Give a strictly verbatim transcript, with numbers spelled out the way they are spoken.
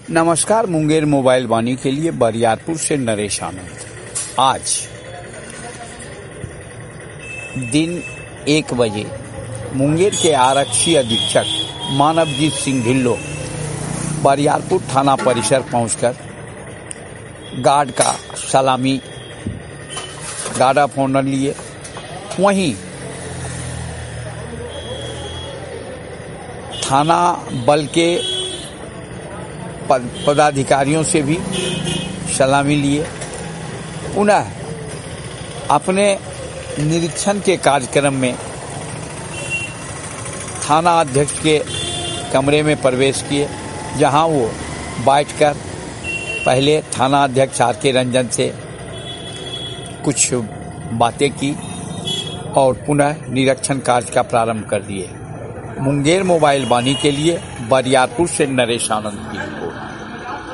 नमस्कार। मुंगेर मोबाइल वाणी के लिए बरियारपुर से नरेश आनंद। आज दिन एक बजे मुंगेर के आरक्षी अधीक्षक मानवजीत सिंह ढिल्लो बरियारपुर थाना परिसर पहुंचकर गार्ड का सलामी गार्ड ऑफ ऑनर लिए। वहीं थाना बल के पदाधिकारियों से भी सलामी लिए। पुनः अपने निरीक्षण के कार्यक्रम में थाना अध्यक्ष के कमरे में प्रवेश किए, जहां वो बैठकर पहले थाना अध्यक्ष आर के रंजन से कुछ बातें की और पुनः निरीक्षण कार्य का प्रारंभ कर दिए। मुंगेर मोबाइल वाणी के लिए बरियारपुर से नरेश आनंद की रिपोर्ट।